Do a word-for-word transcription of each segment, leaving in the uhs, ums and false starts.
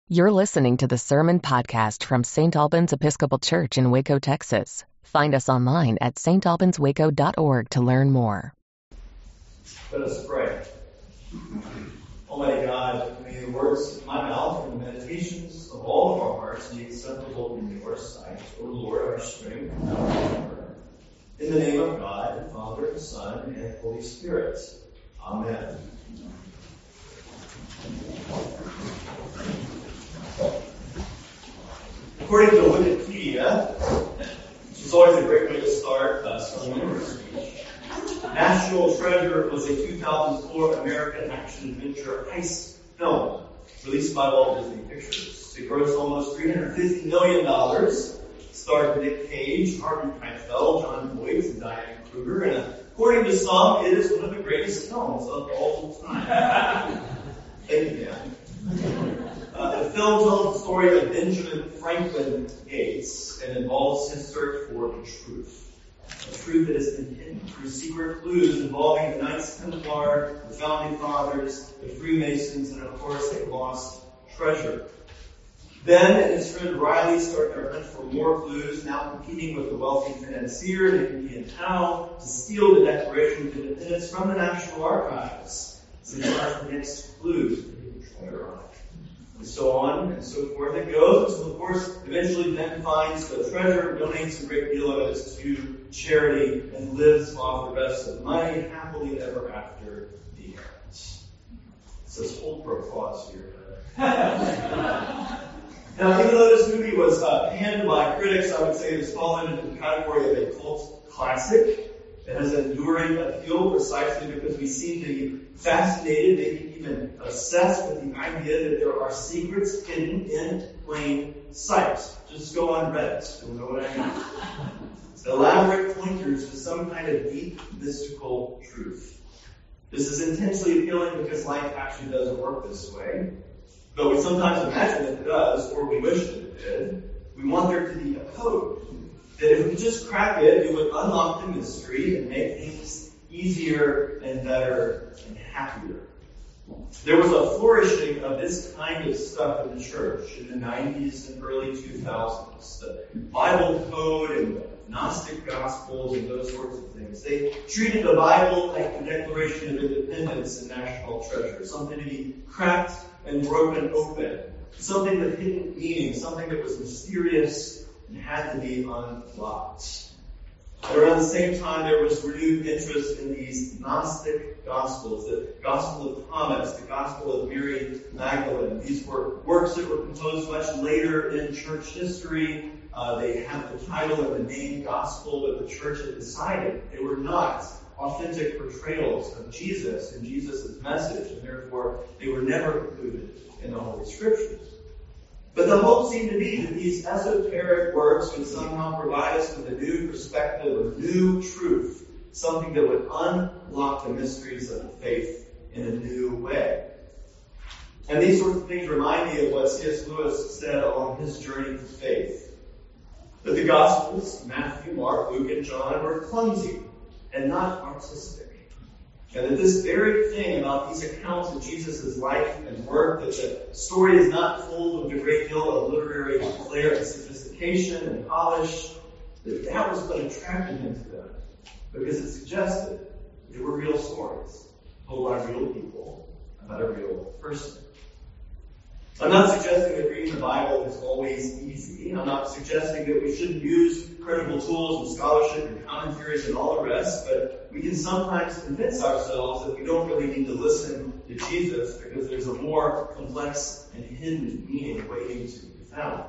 You're listening to the Sermon Podcast from Saint Albans Episcopal Church in Waco, Texas. Find us online at s t albans waco dot org to learn more. Let us pray. Almighty God, may the words of my mouth and the meditations of all of our hearts be acceptable in your sight, O Lord, our strength and our Redeemer. In the name of God, the Father, the Son, and the Holy Spirit. Amen. According to Wikipedia, which is always a great way to start a sermon, National Treasure was a two thousand four American action-adventure heist film released by Walt Disney Pictures. It grossed almost three hundred fifty million dollars, starred Nick Cage, Harvey Keitel, John Boyce, and Diane Kruger, and according to some, it is one of the greatest films of all time. Thank you, Dan. Uh, the film tells the story of Benjamin Franklin Gates and involves his search for the truth. A truth that has been hidden through secret clues involving the Knights Templar, the Founding Fathers, the Freemasons, and of course a lost treasure. Ben and his friend Riley start their hunt for more clues, now competing with the wealthy financier Nick and Howe to steal the Declaration of Independence from the National Archives. So they are the next clues to hidden treasure on it. And so on and so forth it goes. So of course, eventually Ben finds the treasure, donates a great deal of it to charity, and lives off the rest of the money happily ever after the end. It says hold for applause here. Now, even though this movie was uh, panned by critics, I would say it has fallen into the category of a cult classic. It has an enduring appeal precisely because we seem to be fascinated, maybe even obsessed with the idea that there are secrets hidden in plain sight. Just go on Reddit, you'll know what I mean. It's elaborate pointers to some kind of deep, mystical truth. This is intensely appealing because life actually doesn't work this way. But we sometimes imagine that it does, or we wish that it did. We want there to be a code. That if we just crack it, it would unlock the mystery and make things easier and better and happier. There was a flourishing of this kind of stuff in the church in the nineties and early two thousands. The Bible code and the Gnostic Gospels and those sorts of things. They treated the Bible like the Declaration of Independence and national treasure. Something to be cracked and broken open. Something with hidden meaning. Something that was mysterious and had to be unlocked. At around the same time, there was renewed interest in these Gnostic Gospels, the Gospel of Thomas, the Gospel of Mary Magdalene. These were works that were composed much later in church history. Uh, they have the title and the name Gospel, but the church had decided they were not authentic portrayals of Jesus and Jesus' message, and therefore they were never included in the Holy Scriptures. But the hope seemed to be that these esoteric works would somehow provide us with a new perspective, a new truth, something that would unlock the mysteries of the faith in a new way. And these sorts of things remind me of what C S Lewis said along his journey to faith. That the Gospels, Matthew, Mark, Luke, and John, were clumsy and not artistic. And that this very thing about these accounts of Jesus' life and work, that the story is not told with a great deal of literary flair and sophistication and polish, that that was what attracted him to them. Because it suggested they were real stories, told by real people, about a real person. I'm not suggesting that reading the Bible is always easy. I'm not suggesting that we shouldn't use critical tools and scholarship and commentaries and all the rest, but we can sometimes convince ourselves that we don't really need to listen to Jesus because there's a more complex and hidden meaning waiting to be found.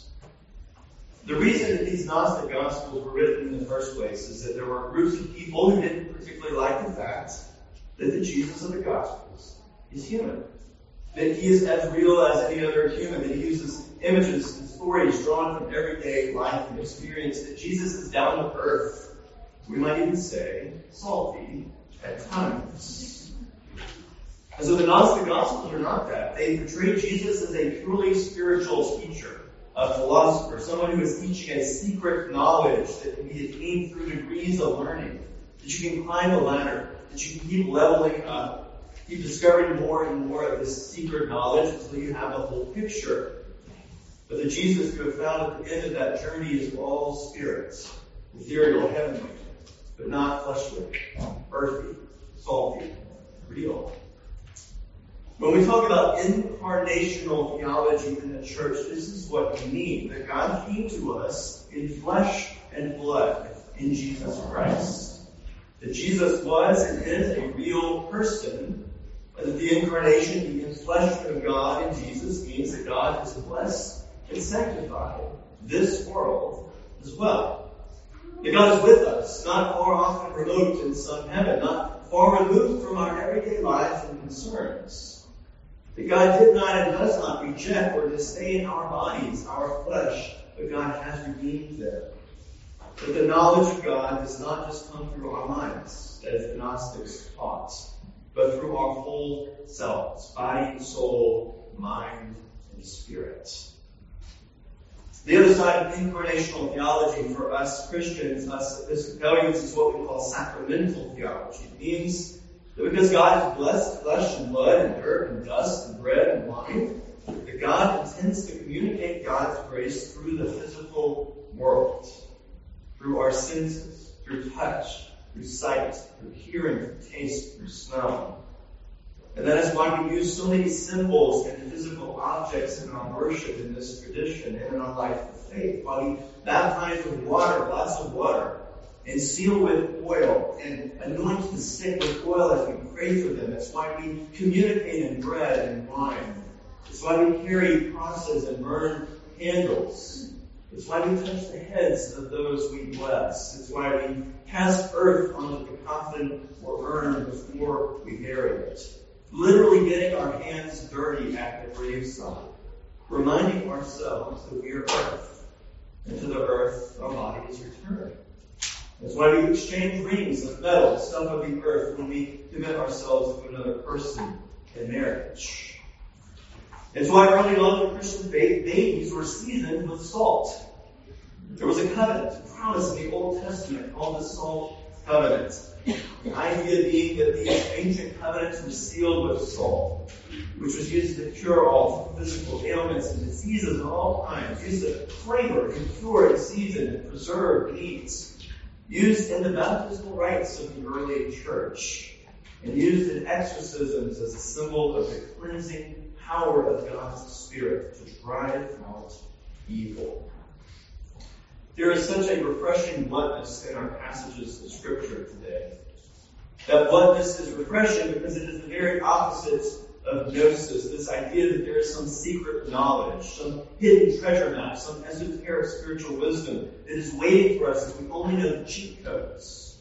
The reason that these Gnostic Gospels were written in the first place is that there were groups of people who didn't particularly like the fact that the Jesus of the Gospels is human. That he is as real as any other human, that he uses images and stories drawn from everyday life and experience, that Jesus is down to earth. We might even say salty at times. And so the Gnostic Gospels are not that. They portray Jesus as a purely spiritual teacher, a philosopher, someone who is teaching a secret knowledge that can be attained through degrees of learning, that you can climb a ladder, that you can keep leveling up. keep discovering more and more of this secret knowledge until you have the whole picture. But the Jesus you have found at the end of that journey is all spirits, ethereal, heavenly, but not fleshly, earthy, salty, real. When we talk about incarnational theology in the church, this is what we mean, that God came to us in flesh and blood in Jesus Christ. That Jesus was and is a real person, and that the incarnation, the enfleshment of God in Jesus, means that God has blessed and sanctified this world as well. That God is with us, not far off and remote in some heaven, not far removed from our everyday lives and concerns. That God did not and does not reject or disdain our bodies, our flesh, but God has redeemed them. That the knowledge of God does not just come through our minds, as the Gnostics taught, but through our whole selves, body, soul, mind, and spirit. The other side of incarnational theology for us Christians, us Episcopalians, is what we call sacramental theology. It means that because God has blessed flesh and blood and dirt and dust and bread and wine, that God intends to communicate God's grace through the physical world, through our senses, through touch, through sight, through hearing, through taste, through smell. And that is why we use so many symbols and physical objects in our worship in this tradition and in our life of faith. Why we baptize with water, lots of water, and seal with oil, and anoint the sick with oil as we pray for them. That's why we communicate in bread and wine. It's why we carry crosses and burn candles. It's why we touch the heads of those we bless. It's why we cast earth onto the coffin or urn before we bury it. Literally getting our hands dirty at the graveside, reminding ourselves that we are earth, and to the earth our body is returned. That's why we exchange rings of metal, stuff of the earth, when we commit ourselves to another person in marriage. It's why early on in the Christian faith, babies were seasoned with salt. There was a covenant, a promise in the Old Testament called the Salt Covenant. The idea being that these ancient covenants were sealed with salt, which was used to cure all physical ailments and diseases of all kinds, used to flavor and cure and season and preserve meats, used in the baptismal rites of the early church, and used in exorcisms as a symbol of the cleansing power of God's Spirit to drive out evil. There is such a refreshing bluntness in our passages of Scripture today. That bluntness is refreshing because it is the very opposite of gnosis, this idea that there is some secret knowledge, some hidden treasure map, some esoteric spiritual wisdom that is waiting for us if we only know the cheat codes.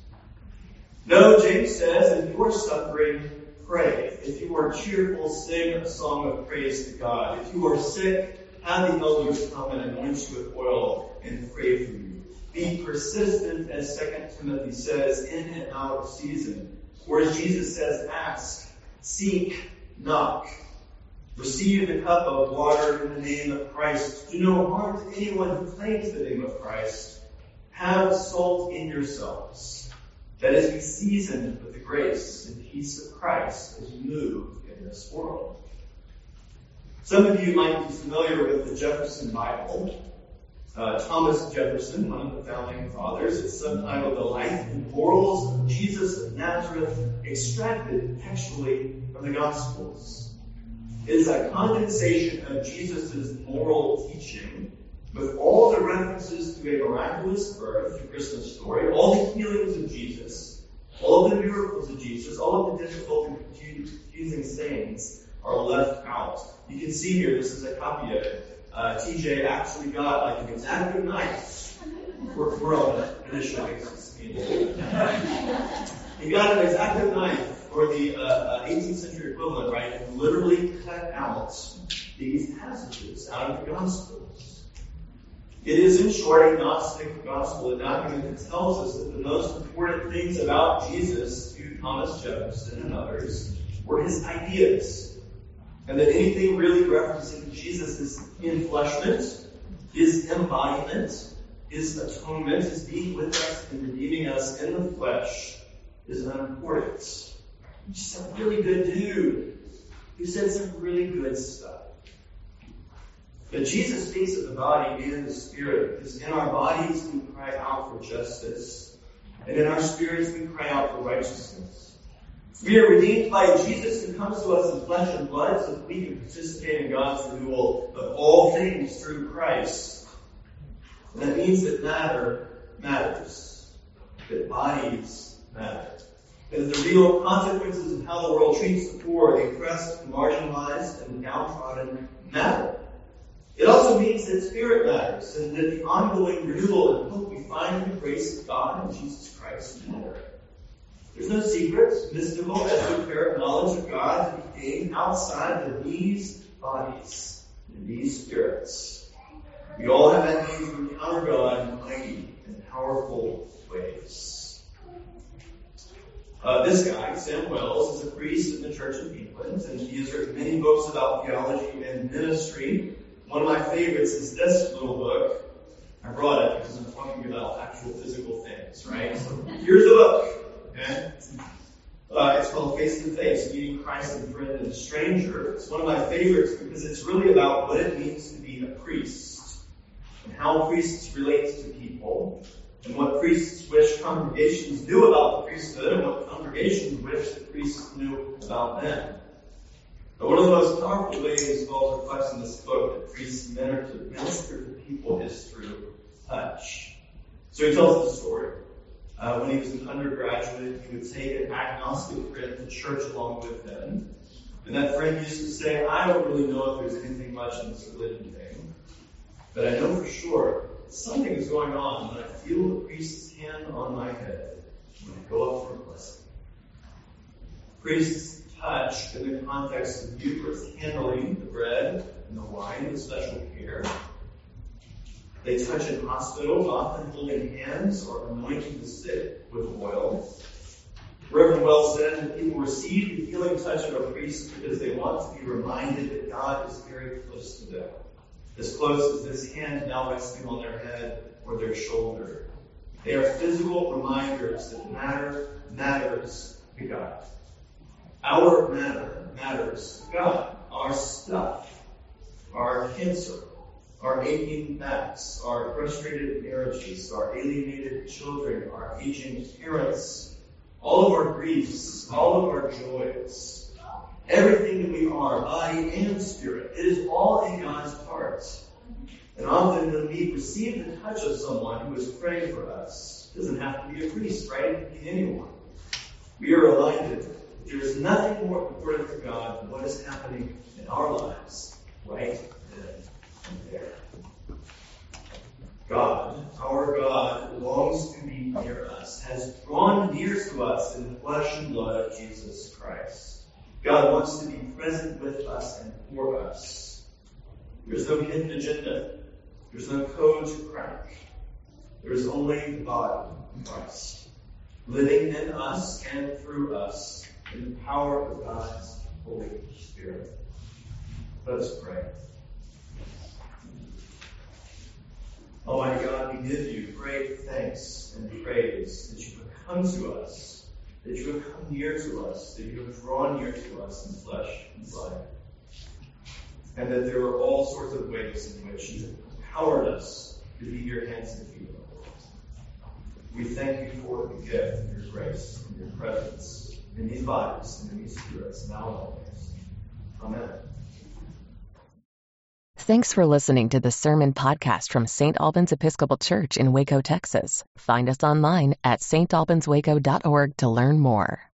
No, James says, if you are suffering, pray. If you are cheerful, sing a song of praise to God. If you are sick, have the elders come and anoint you with oil and pray for you. Be persistent, as Second Timothy says, in and out of season. Or as Jesus says, ask, seek, knock. Receive the cup of water in the name of Christ. Do no harm to anyone who claims the name of Christ. Have salt in yourselves. That is, be seasoned with the grace and peace of Christ as you move in this world. Some of you might be familiar with the Jefferson Bible. Uh, Thomas Jefferson, one of the founding fathers, is subtitled The Life and Morals of Jesus of Nazareth, extracted textually from the Gospels. It is a condensation of Jesus' moral teaching with all the references to a miraculous birth, the Christmas story, all the healings of Jesus, all of the miracles of Jesus, all of the difficult and confusing sayings are left out. You can see here, this is a copy of it. Uh, T J actually got like an X-Acto knife. We're, we're on an initial basis. He got an X-Acto knife for the uh, uh, eighteenth century equivalent, right, and literally cut out these passages out of the Gospels. It is, in short, a Gnostic gospel, a document that tells us that the most important things about Jesus to Thomas Jefferson and others were his ideas. And that anything really referencing Jesus' enfleshment, his embodiment, his atonement, his being with us and redeeming us in the flesh is unimportant. He's just a really good dude who said some really good stuff. But Jesus speaks of the body and the spirit, because in our bodies we cry out for justice, and in our spirits we cry out for righteousness. We are redeemed by Jesus who comes to us in flesh and blood so that we can participate in God's renewal of all things through Christ. And that means that matter matters, that bodies matter. That the real consequences of how the world treats the poor, the oppressed, the marginalized, and the downtrodden matter. It also means that spirit matters, and that the ongoing renewal and hope we find in the grace of God and Jesus Christ matter. There's no secret, mystical, esoteric knowledge of God to be gained outside of these bodies and these spirits. We all have that need to encounter God in mighty and powerful ways. Uh, this guy, Sam Wells, is a priest in the Church of England, and he has written many books about theology and ministry. One of my favorites is this little book. I brought it because I'm talking about actual physical things, right? So here's the book, okay? Uh, it's called Face to Face, Meeting Christ and Friend and Stranger. It's one of my favorites because it's really about what it means to be a priest, and how priests relate to people, and what priests wish congregations knew about the priesthood, and what congregations wish the priests knew about them. But one of the most powerful ways Paul reflects in this book that priests minister to people is through touch. So he tells the story. Uh, when he was an undergraduate, he would take an agnostic friend to church along with him. And that friend used to say, I don't really know if there's anything much in this religion thing, but I know for sure something is going on when I feel the priest's hand on my head when I go up for a blessing. Priests touch in the context of Eucharist, handling the bread and the wine with special care. They touch in hospitals, often holding hands or anointing the sick with oil. Reverend Wells said that people receive the healing touch of a priest because they want to be reminded that God is very close to them, as close as this hand now resting on their head or their shoulder. They are physical reminders that matter matters to God. Our matter matters to God. Our stuff, our cancer, our aching backs, our frustrated marriages, our alienated children, our aging parents, all of our griefs, all of our joys, everything that we are, body and spirit, it is all in God's heart. And often when we receive the touch of someone who is praying for us, it doesn't have to be a priest, right? It can be anyone. We are reminded that there is nothing more important to God than what is happening in our lives right then and there. God, our God, who longs to be near us, has drawn near to us in the flesh and blood of Jesus Christ. God wants to be present with us and for us. There's no hidden agenda. There's no code to crack. There's only the body of Christ, living in us and through us in the power of God's Holy Spirit. Let us pray. Almighty God, we give you great thanks and praise that you have come to us, that you have come near to us, that you have drawn near to us in flesh and blood, and that there are all sorts of ways in which you have empowered us to be your hands and feet. We thank you for the gift of your grace and your presence in these bodies and in these spirits, now and always. Amen. Thanks for listening to the Sermon Podcast from Saint Albans Episcopal Church in Waco, Texas. Find us online at s t albans waco dot org to learn more.